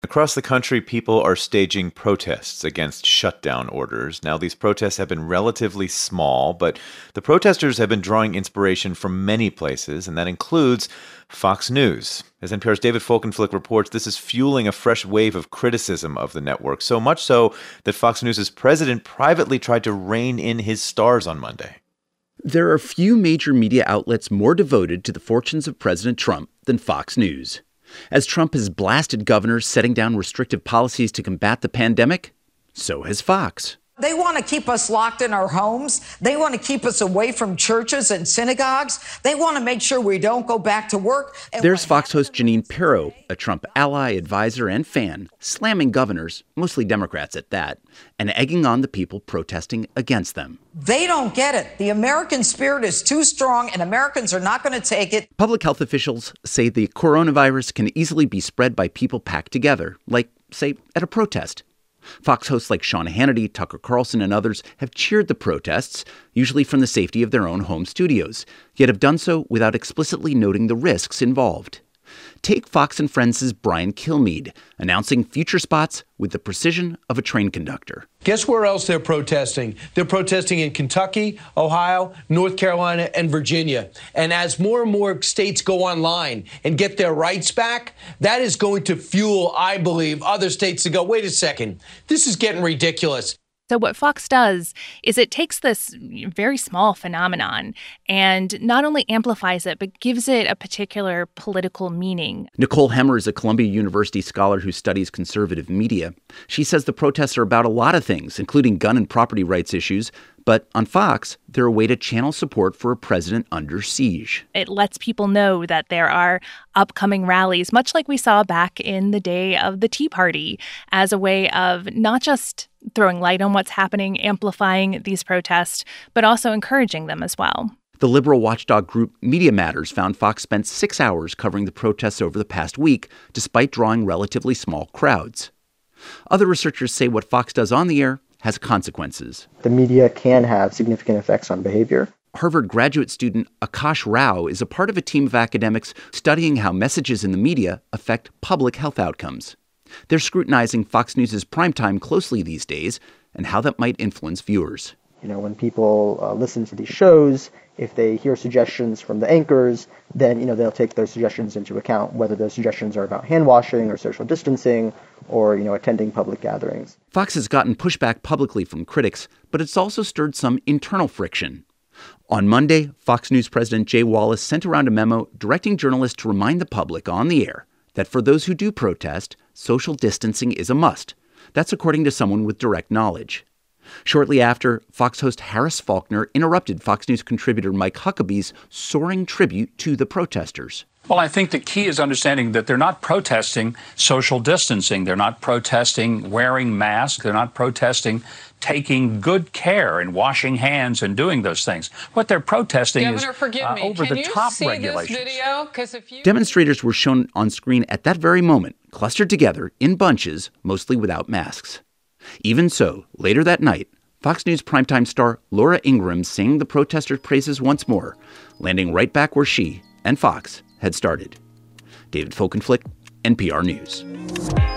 Across the country, people are staging protests against shutdown orders. Now, these protests have been relatively small, but the protesters have been drawing inspiration from many places, and that includes Fox News. As NPR's David Folkenflik reports, this is fueling a fresh wave of criticism of the network, so much so that Fox News' president privately tried to rein in his stars on Monday. There are few major media outlets more devoted to the fortunes of President Trump than Fox News. As Trump has blasted governors setting down restrictive policies to combat the pandemic, so has Fox. They want to keep us locked in our homes. They want to keep us away from churches and synagogues. They want to make sure we don't go back to work. There's Fox host Jeanine Pirro, a Trump ally, advisor, and fan, slamming governors, mostly Democrats at that, and egging on the people protesting against them. They don't get it. The American spirit is too strong, and Americans are not going to take it. Public health officials say the coronavirus can easily be spread by people packed together, like, say, at a protest. Fox hosts like Sean Hannity, Tucker Carlson, and others have cheered the protests, usually from the safety of their own home studios, yet have done so without explicitly noting the risks involved. Take Fox and Friends' Brian Kilmeade, announcing future spots with the precision of a train conductor. Guess where else they're protesting? They're protesting in Kentucky, Ohio, North Carolina, and Virginia. And as more and more states go online and get their rights back, that is going to fuel, I believe, other states to go, wait a second, this is getting ridiculous. So what Fox does is it takes this very small phenomenon and not only amplifies it, but gives it a particular political meaning. Nicole Hemmer is a Columbia University scholar who studies conservative media. She says the protests are about a lot of things, including gun and property rights issues. But on Fox, they're a way to channel support for a president under siege. It lets people know that there are upcoming rallies, much like we saw back in the day of the Tea Party, as a way of not just throwing light on what's happening, amplifying these protests, but also encouraging them as well. The liberal watchdog group Media Matters found Fox spent 6 hours covering the protests over the past week, despite drawing relatively small crowds. Other researchers say what Fox does on the air has consequences. The media can have significant effects on behavior. Harvard graduate student Akash Rao is a part of a team of academics studying how messages in the media affect public health outcomes. They're scrutinizing Fox News' primetime closely these days and how that might influence viewers. When people listen to these shows, if they hear suggestions from the anchors, then, they'll take those suggestions into account, whether those suggestions are about hand washing or social distancing or, attending public gatherings. Fox has gotten pushback publicly from critics, but it's also stirred some internal friction. On Monday, Fox News President Jay Wallace sent around a memo directing journalists to remind the public on the air that for those who do protest, social distancing is a must. That's according to someone with direct knowledge. Shortly after, Fox host Harris Faulkner interrupted Fox News contributor Mike Huckabee's soaring tribute to the protesters. Well, I think the key is understanding that they're not protesting social distancing. They're not protesting wearing masks. They're not protesting taking good care and washing hands and doing those things. What they're protesting is over-the-top regulations. Demonstrators were shown on screen at that very moment, clustered together in bunches, mostly without masks. Even so, later that night, Fox News primetime star Laura Ingraham sang the protesters' praises once more, landing right back where she and Fox had started. David Folkenflik, NPR News.